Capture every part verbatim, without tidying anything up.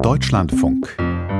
Deutschlandfunk.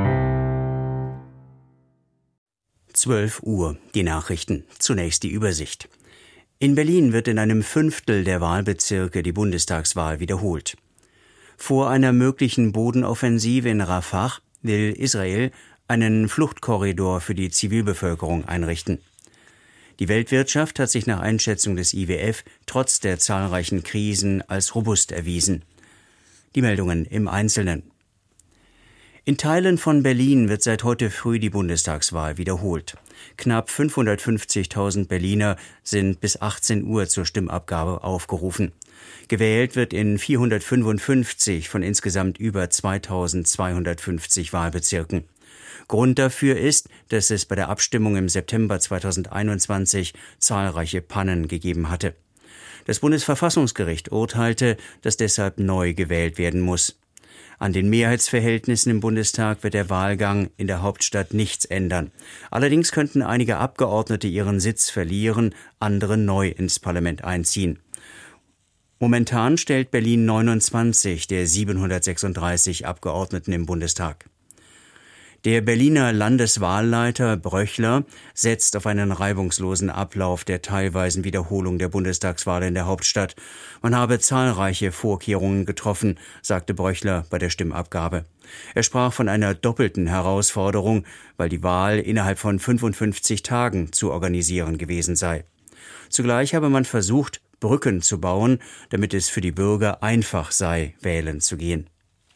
zwölf Uhr, die Nachrichten. Zunächst die Übersicht. In Berlin wird in einem Fünftel der Wahlbezirke die Bundestagswahl wiederholt. Vor einer möglichen Bodenoffensive in Rafah will Israel einen Fluchtkorridor für die Zivilbevölkerung einrichten. Die Weltwirtschaft hat sich nach Einschätzung des I W F trotz der zahlreichen Krisen als robust erwiesen. Die Meldungen im Einzelnen. In Teilen von Berlin wird seit heute früh die Bundestagswahl wiederholt. Knapp fünfhundertfünfzigtausend Berliner sind bis achtzehn Uhr zur Stimmabgabe aufgerufen. Gewählt wird in vierhundertfünfundfünfzig von insgesamt über zweitausendzweihundertfünfzig Wahlbezirken. Grund dafür ist, dass es bei der Abstimmung im September zweitausendeinundzwanzig zahlreiche Pannen gegeben hatte. Das Bundesverfassungsgericht urteilte, dass deshalb neu gewählt werden muss. An den Mehrheitsverhältnissen im Bundestag wird der Wahlgang in der Hauptstadt nichts ändern. Allerdings könnten einige Abgeordnete ihren Sitz verlieren, andere neu ins Parlament einziehen. Momentan stellt Berlin neunundzwanzig der siebenhundertsechsunddreißig Abgeordneten im Bundestag. Der Berliner Landeswahlleiter Bröchler setzt auf einen reibungslosen Ablauf der teilweisen Wiederholung der Bundestagswahl in der Hauptstadt. Man habe zahlreiche Vorkehrungen getroffen, sagte Bröchler bei der Stimmabgabe. Er sprach von einer doppelten Herausforderung, weil die Wahl innerhalb von fünfundfünfzig Tagen zu organisieren gewesen sei. Zugleich habe man versucht, Brücken zu bauen, damit es für die Bürger einfach sei, wählen zu gehen.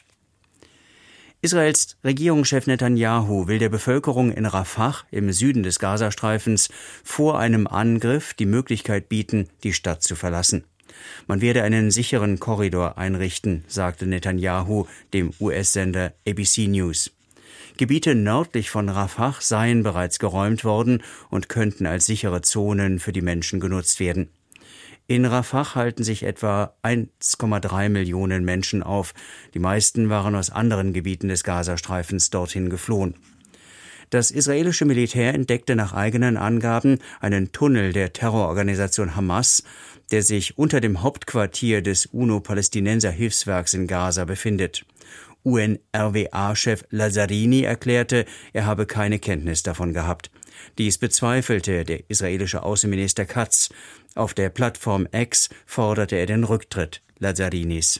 Israels Regierungschef Netanyahu will der Bevölkerung in Rafah im Süden des Gazastreifens vor einem Angriff die Möglichkeit bieten, die Stadt zu verlassen. Man werde einen sicheren Korridor einrichten, sagte Netanyahu dem U S-Sender A B C News. Gebiete nördlich von Rafah seien bereits geräumt worden und könnten als sichere Zonen für die Menschen genutzt werden. In Rafah halten sich etwa eins Komma drei Millionen Menschen auf. Die meisten waren aus anderen Gebieten des Gazastreifens dorthin geflohen. Das israelische Militär entdeckte nach eigenen Angaben einen Tunnel der Terrororganisation Hamas, der sich unter dem Hauptquartier des UNO-Palästinenser-Hilfswerks in Gaza befindet. U N R W A-Chef Lazzarini erklärte, er habe keine Kenntnis davon gehabt. Dies bezweifelte der israelische Außenminister Katz. Auf der Plattform X forderte er den Rücktritt Lazzarinis.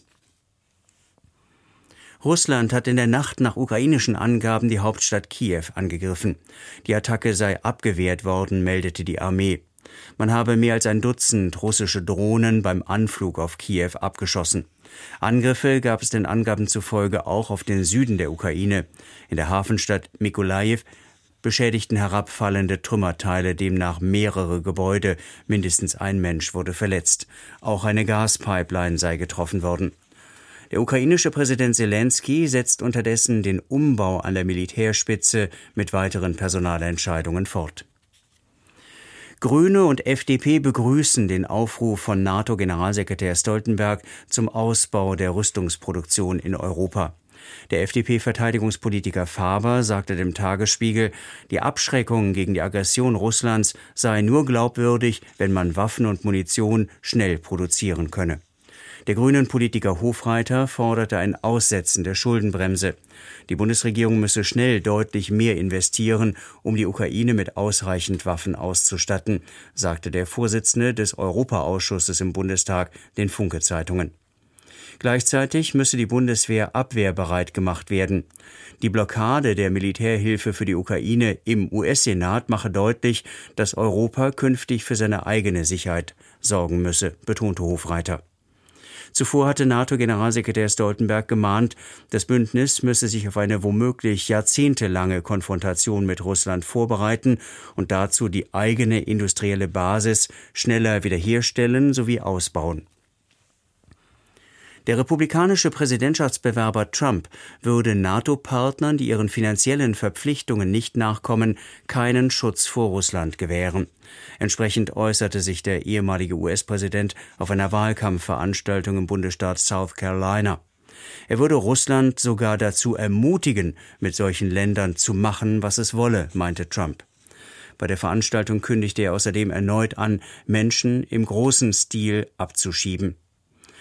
Russland hat in der Nacht nach ukrainischen Angaben die Hauptstadt Kiew angegriffen. Die Attacke sei abgewehrt worden, meldete die Armee. Man habe mehr als ein Dutzend russische Drohnen beim Anflug auf Kiew abgeschossen. Angriffe gab es den Angaben zufolge auch auf den Süden der Ukraine. In der Hafenstadt Mykolajiw beschädigten herabfallende Trümmerteile demnach mehrere Gebäude. Mindestens ein Mensch wurde verletzt. Auch eine Gaspipeline sei getroffen worden. Der ukrainische Präsident Selenskyj setzt unterdessen den Umbau an der Militärspitze mit weiteren Personalentscheidungen fort. Grüne und F D P begrüßen den Aufruf von NATO-Generalsekretär Stoltenberg zum Ausbau der Rüstungsproduktion in Europa. Der F D P-Verteidigungspolitiker Faber sagte dem Tagesspiegel, die Abschreckung gegen die Aggression Russlands sei nur glaubwürdig, wenn man Waffen und Munition schnell produzieren könne. Der grünen Politiker Hofreiter forderte ein Aussetzen der Schuldenbremse. Die Bundesregierung müsse schnell deutlich mehr investieren, um die Ukraine mit ausreichend Waffen auszustatten, sagte der Vorsitzende des Europaausschusses im Bundestag den Funke-Zeitungen. Gleichzeitig müsse die Bundeswehr abwehrbereit gemacht werden. Die Blockade der Militärhilfe für die Ukraine im U S-Senat mache deutlich, dass Europa künftig für seine eigene Sicherheit sorgen müsse, betonte Hofreiter. Zuvor hatte NATO-Generalsekretär Stoltenberg gemahnt, das Bündnis müsse sich auf eine womöglich jahrzehntelange Konfrontation mit Russland vorbereiten und dazu die eigene industrielle Basis schneller wiederherstellen sowie ausbauen. Der republikanische Präsidentschaftsbewerber Trump würde NATO-Partnern, die ihren finanziellen Verpflichtungen nicht nachkommen, keinen Schutz vor Russland gewähren. Entsprechend äußerte sich der ehemalige U S-Präsident auf einer Wahlkampfveranstaltung im Bundesstaat South Carolina. Er würde Russland sogar dazu ermutigen, mit solchen Ländern zu machen, was es wolle, meinte Trump. Bei der Veranstaltung kündigte er außerdem erneut an, Menschen im großen Stil abzuschieben.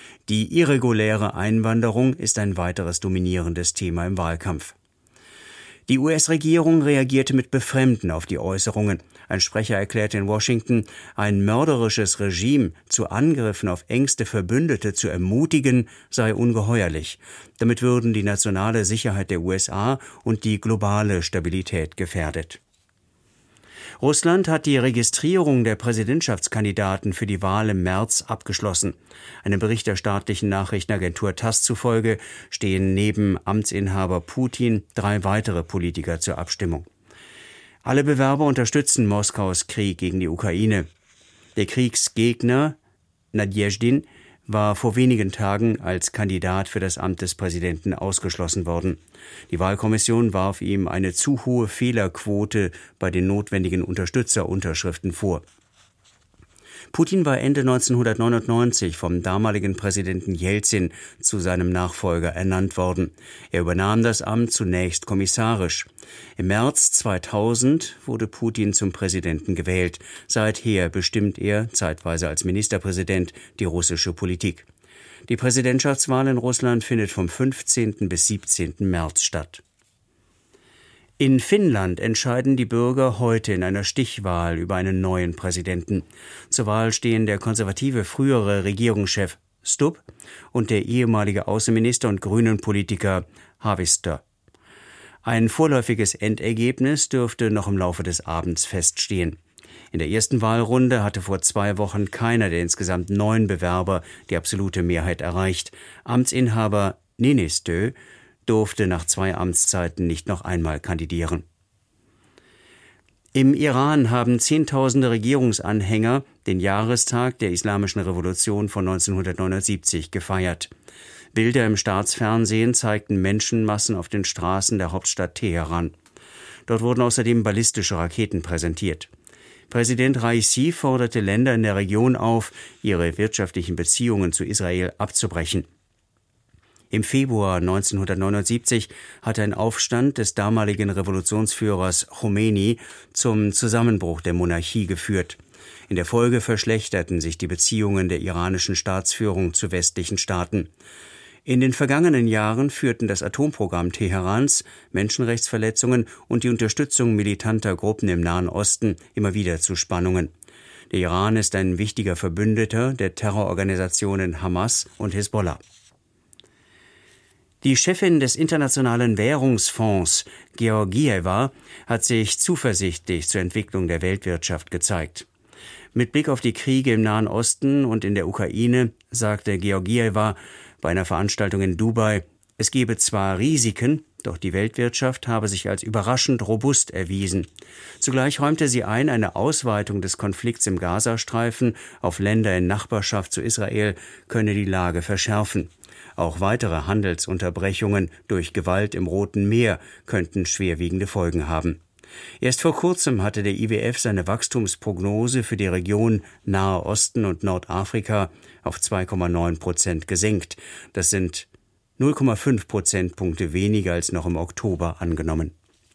Die irreguläre Einwanderung ist ein weiteres dominierendes Thema im Wahlkampf. Die U S-Regierung reagierte mit Befremden auf die Äußerungen. Ein Sprecher erklärte in Washington, ein mörderisches Regime zu Angriffen auf engste Verbündete zu ermutigen, sei ungeheuerlich. Damit würden die nationale Sicherheit der U S A und die globale Stabilität gefährdet. Russland hat die Registrierung der Präsidentschaftskandidaten für die Wahl im März abgeschlossen. Einem Bericht der staatlichen Nachrichtenagentur TASS zufolge stehen neben Amtsinhaber Putin drei weitere Politiker zur Abstimmung. Alle Bewerber unterstützen Moskaus Krieg gegen die Ukraine. Der Kriegsgegner Nadjezdin war vor wenigen Tagen als Kandidat für das Amt des Präsidenten ausgeschlossen worden. Die Wahlkommission warf ihm eine zu hohe Fehlerquote bei den notwendigen Unterstützerunterschriften vor. Putin war Ende neunzehnhundertneunundneunzig vom damaligen Präsidenten Jelzin zu seinem Nachfolger ernannt worden. Er übernahm das Amt zunächst kommissarisch. Im März zweitausend wurde Putin zum Präsidenten gewählt. Seither bestimmt er, zeitweise als Ministerpräsident, die russische Politik. Die Präsidentschaftswahl in Russland findet vom fünfzehnten bis siebzehnten März statt. In Finnland entscheiden die Bürger heute in einer Stichwahl über einen neuen Präsidenten. Zur Wahl stehen der konservative frühere Regierungschef Stubb und der ehemalige Außenminister und Grünen-Politiker Haavisto. Ein vorläufiges Endergebnis dürfte noch im Laufe des Abends feststehen. In der ersten Wahlrunde hatte vor zwei Wochen keiner der insgesamt neun Bewerber die absolute Mehrheit erreicht. Amtsinhaber Niinistö durfte nach zwei Amtszeiten nicht noch einmal kandidieren. Im Iran haben Zehntausende Regierungsanhänger den Jahrestag der Islamischen Revolution von neunzehnhundertneunundsiebzig gefeiert. Bilder im Staatsfernsehen zeigten Menschenmassen auf den Straßen der Hauptstadt Teheran. Dort wurden außerdem ballistische Raketen präsentiert. Präsident Raisi forderte Länder in der Region auf, ihre wirtschaftlichen Beziehungen zu Israel abzubrechen. Im Februar neunzehnhundertneunundsiebzig hatte ein Aufstand des damaligen Revolutionsführers Khomeini zum Zusammenbruch der Monarchie geführt. In der Folge verschlechterten sich die Beziehungen der iranischen Staatsführung zu westlichen Staaten. In den vergangenen Jahren führten das Atomprogramm Teherans, Menschenrechtsverletzungen und die Unterstützung militanter Gruppen im Nahen Osten immer wieder zu Spannungen. Der Iran ist ein wichtiger Verbündeter der Terrororganisationen Hamas und Hisbollah. Die Chefin des Internationalen Währungsfonds, Georgieva, hat sich zuversichtlich zur Entwicklung der Weltwirtschaft gezeigt. Mit Blick auf die Kriege im Nahen Osten und in der Ukraine sagte Georgieva bei einer Veranstaltung in Dubai, es gebe zwar Risiken, doch die Weltwirtschaft habe sich als überraschend robust erwiesen. Zugleich räumte sie ein, eine Ausweitung des Konflikts im Gazastreifen auf Länder in Nachbarschaft zu Israel könne die Lage verschärfen. Auch weitere Handelsunterbrechungen durch Gewalt im Roten Meer könnten schwerwiegende Folgen haben. Erst vor kurzem hatte der I W F seine Wachstumsprognose für die Region Nahe Osten und Nordafrika auf zwei Komma neun Prozent gesenkt. Das sind null Komma fünf Prozentpunkte weniger als noch im Oktober angenommen.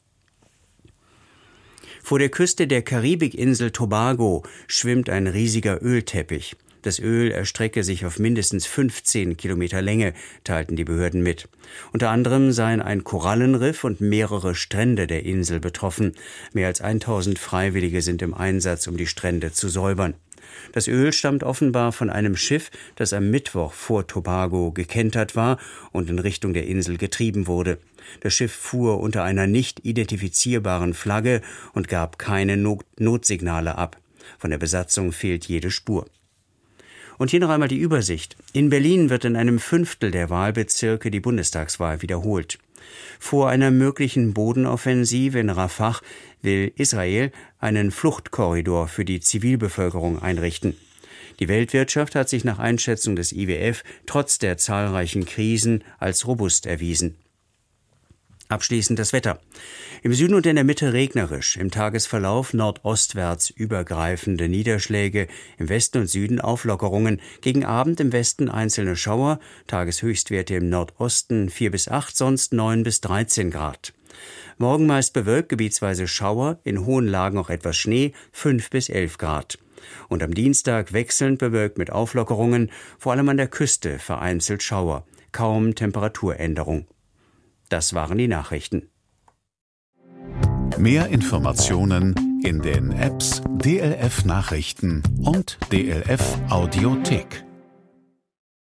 Vor der Küste der Karibikinsel Tobago schwimmt ein riesiger Ölteppich. Das Öl erstrecke sich auf mindestens fünfzehn Kilometer Länge, teilten die Behörden mit. Unter anderem seien ein Korallenriff und mehrere Strände der Insel betroffen. Mehr als tausend Freiwillige sind im Einsatz, um die Strände zu säubern. Das Öl stammt offenbar von einem Schiff, das am Mittwoch vor Tobago gekentert war und in Richtung der Insel getrieben wurde. Das Schiff fuhr unter einer nicht identifizierbaren Flagge und gab keine Not- Notsignale ab. Von der Besatzung fehlt jede Spur. Und hier noch einmal die Übersicht. In Berlin wird in einem Fünftel der Wahlbezirke die Bundestagswahl wiederholt. Vor einer möglichen Bodenoffensive in Rafah will Israel einen Fluchtkorridor für die Zivilbevölkerung einrichten. Die Weltwirtschaft hat sich nach Einschätzung des I W F trotz der zahlreichen Krisen als robust erwiesen. Abschließend das Wetter. Im Süden und in der Mitte regnerisch, im Tagesverlauf nordostwärts übergreifende Niederschläge, im Westen und Süden Auflockerungen, gegen Abend im Westen einzelne Schauer, Tageshöchstwerte im Nordosten vier bis acht, sonst neun bis dreizehn Grad. Morgen meist bewölkt, gebietsweise Schauer, in hohen Lagen auch etwas Schnee, fünf bis elf Grad. Und am Dienstag wechselnd bewölkt mit Auflockerungen, vor allem an der Küste vereinzelt Schauer, kaum Temperaturänderung. Das waren die Nachrichten. Mehr Informationen in den Apps D L F Nachrichten und D L F Audiothek.